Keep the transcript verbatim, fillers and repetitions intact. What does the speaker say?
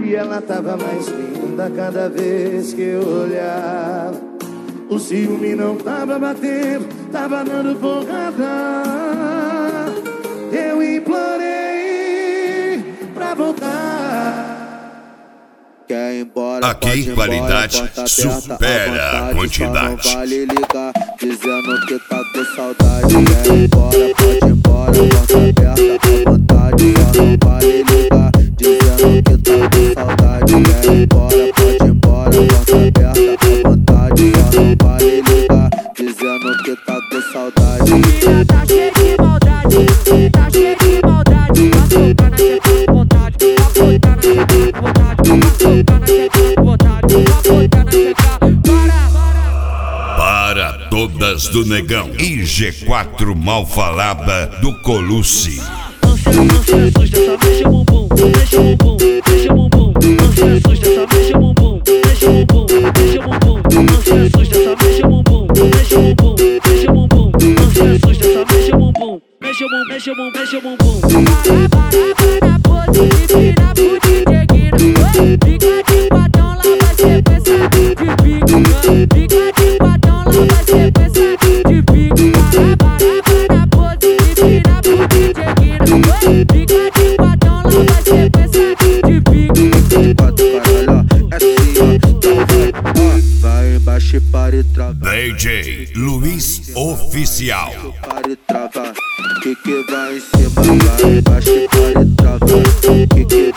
E ela tava mais linda cada vez que eu olhava. O ciúme não tava batendo, tava dando porrada. Eu implorei pra voltar. Quer ir embora, aqui qualidade embora, supera a quantidade. Só vale ligar, dizendo que tá com saudade. Quer ir embora, pode ir embora, porta aberta à vontade. Só não vale ligar, dizendo que tá com saudade. Quer ir embora, pode ir embora, porta aberta à vontade. Só não vale ligar, dizendo que tá com saudade. Menina tá cheia de maldade, tá cheia de maldade. Açúcar na teta com vontade, açúcar na teta com vontade. Açúcar na teta com vontade, açúcar na teta. Para, Para todas do Negão e G quatro mal falada do Colucci. Não se assusta, só mexe o bumbum, mexe o bumbum, mexe o bumbum. Não se assusta, só mexe o bumbum, mexe o bumbum, mexe o bumbum. Não se assusta, só mexe o bumbum, mexe o bumbum, mexe o bumbum. Não se assusta, só mexe o bumbum, mexe o bumbum, mexe o bumbum, mexe o bumbum. Para, para, para, pose, empina pro D J Guina. Fica de quatão, lá vai sequência de pique. Fica de quatão, lá vai sequência de pique. Para, para, para, pose, empina pro D J Guina. Fica de quatão, lá vai sequência de pique. De quatro, caralho, é assim, ó. Então vai, ó. Vai embaixo e para e trava. D J Luiz Oficial. Para e trava, que que vai em cima, vai embaixo e para e trava, que que